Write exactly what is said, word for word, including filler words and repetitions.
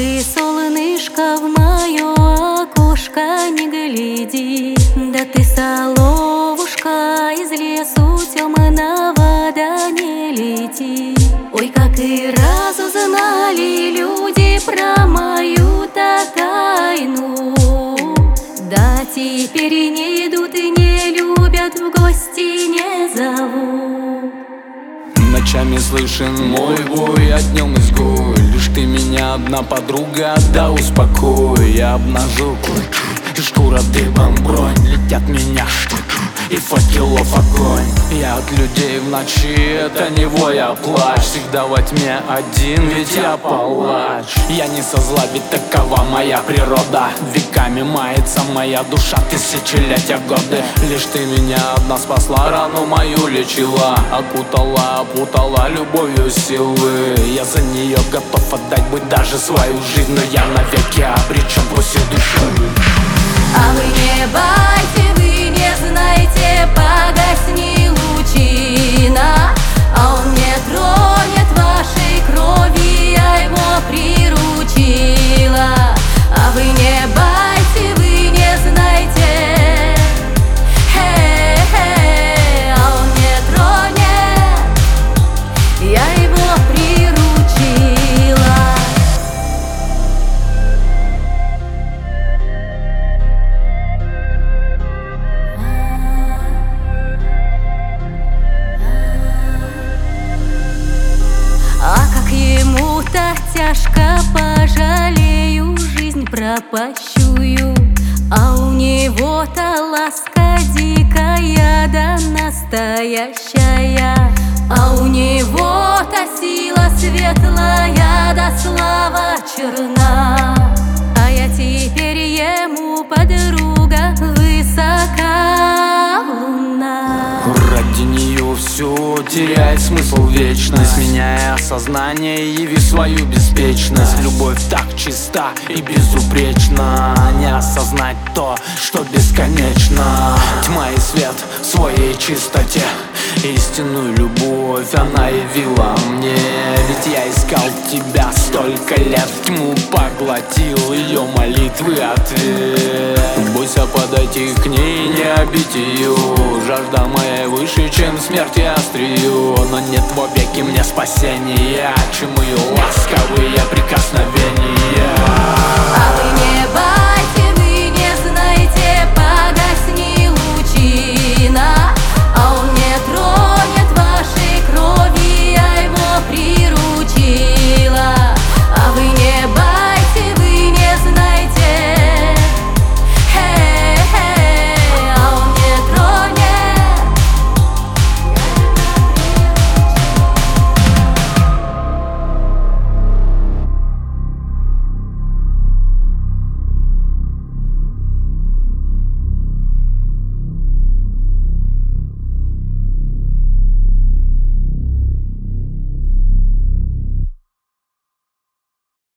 ты, солнышко, в мое окошко не гляди, да ты, соловушка, из лесу темного, да не лети. Ой, как и разузнали люди про мою-то тайну, да теперь не идут и не любят, в гости не зовут. Ночами слышен мой бой, а днем изгой. Лишь ты меня одна подруга, да успокой. Я обнажу кожу, шкура дыбом, бронь. Летят меня штуки и факелов огонь. Я от людей в ночи, это не вой, а плач. Всегда во тьме один, ведь я палач. Я не со зла, ведь такова моя природа. Веками мается моя душа, тысячелетия годы. Лишь ты меня одна спасла, рану мою лечила, окутала, опутала любовью силы. Я за нее готов отдать, быть даже свою жизнь, но я навеки обречен после души. А вы не байте, вы не знаете, погасни лучина, а он не тронет вашей крови, я его приручила. А вы не байте, вы не знаете, хе-хе, а он не тронет, я его приручила. А как ему-то тяжко, пожалею жизнь пропащую, а у него-то ласка дикая да настоящая, а у него-то сила светлая да слава черна. А я теперь ему подруга, высока луна. Ради нее все теряет смысл, вечность. Меняя сознание, яви свою беспечность. Любовь так чиста и безупречна, не осознать то, что бесконечно. Тьма и свет в своей чистоте, истинную любовь она явила мне. Ведь я искал тебя столько лет, тьму поглотил ее молитвы ответ. Бойся подойти к ней, не обидь ее, жажда моя выше, чем смерть и острию. Но нет вовеки мне спасения, чему ее ласковые прикосновения. А вы не боитесь,